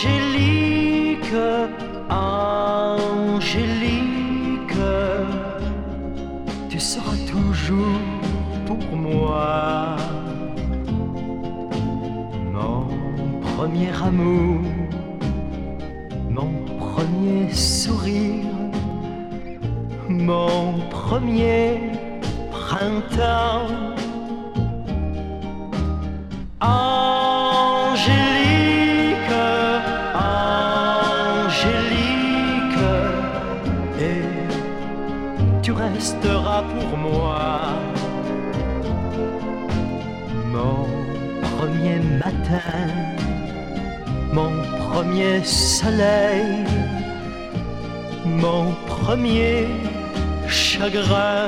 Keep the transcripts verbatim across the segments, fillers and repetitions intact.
Angélique, Angélique, tu seras toujours pour moi mon premier amour, mon premier sourire, mon premier printemps. Angélique, Angélique, et tu resteras pour moi mon premier matin, mon premier soleil, mon premier chagrin.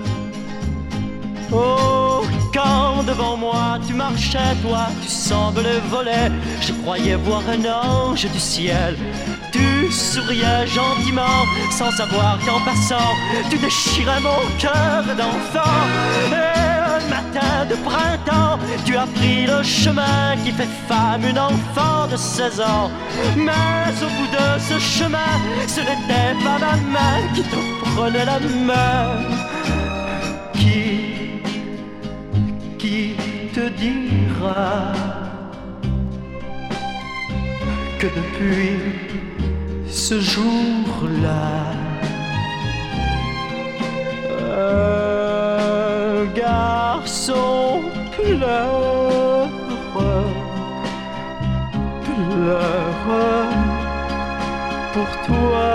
Oh, quand devant moi tu marchais, toi tu semblais voler, je croyais voir un ange du ciel. Tu souriais gentiment, sans savoir qu'en passant tu déchirais mon cœur d'enfant. Et un matin de printemps, tu as pris le chemin qui fait femme une enfant de seize ans. Mais au bout de ce chemin, ce n'était pas ma main qui te prenait la main. Qui Qui te dira que depuis ce jour-là, un garçon pleure, pleure pour toi.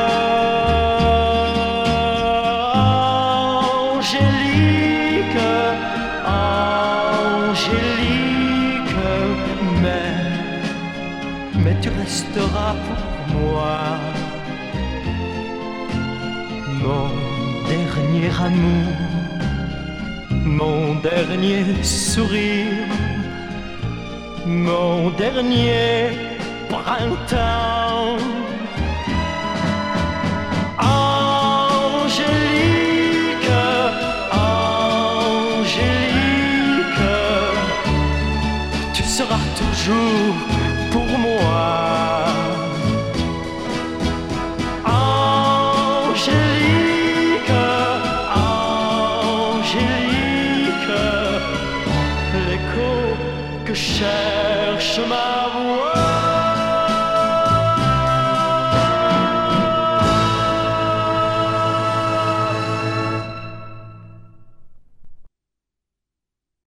Angélique, mais, mais tu resteras pour moi mon dernier amour, mon dernier sourire, mon dernier printemps. Angélique, Angélique, tu seras toujours pour moi. Angélique, Angélique, l'écho que cherche ma voix.